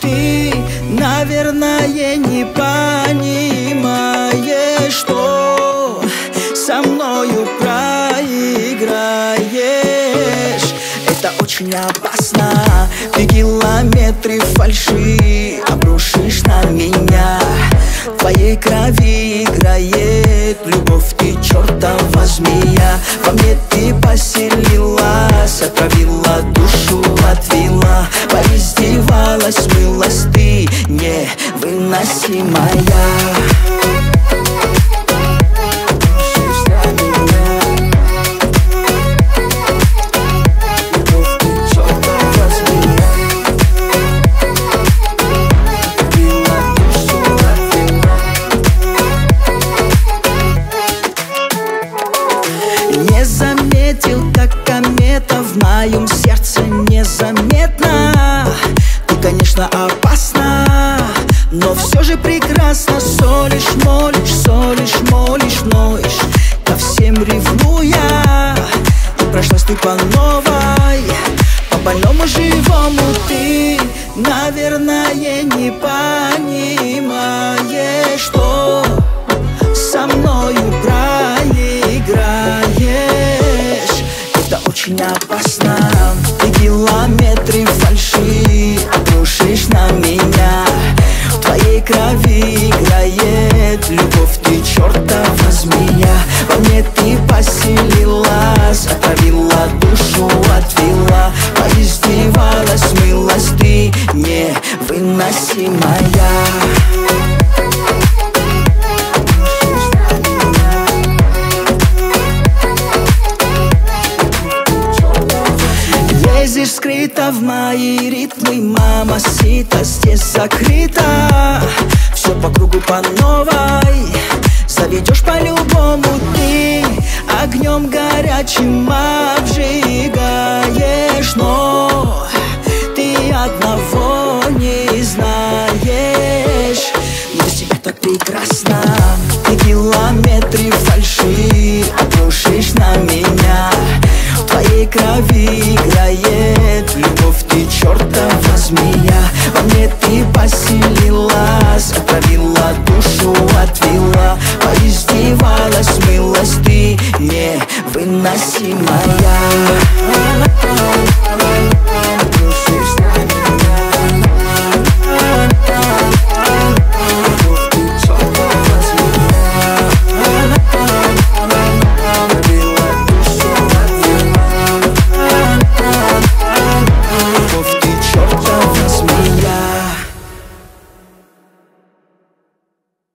ты, наверное, не понимаешь, что со мною проиграешь. Это очень опасно. Ты километры фальши обрушишь на меня. В твоей крови играет любовь, ты чертова змея. Во мне ты поселилась, отравила душу, отвела. Поиздевалась, смылась, ты невыносимая. Не заметил, как комета в моем сердце незаметно. Ты, конечно, опасна, но все же прекрасно. Солишь, молишь, солишь, молишь, ноешь, ко всем ревнуя. И прошлась ты по новой, по больному живому. Ты, наверное, не понимаешь, что со мною проиграешь. Это очень опасно. Ты километры фальши обрушишь на меня. В твоей крови играет любовь, ты чертова змея. Во мне ты поселилась, отравила душу, отвела. Поиздевалась, смылась, ты невыносимая. Лезешь скрыто в мои ритмы, мамасита, здесь закрыто. Все по кругу по новой, заведешь по-любому. Ты огнем горячим обжигаешь, но ты одного не знаешь. Без тебя так прекрасно. Ты километры фальши обрушишь на меня. В твоей крови играет любовь, ты чертова змея. Во мне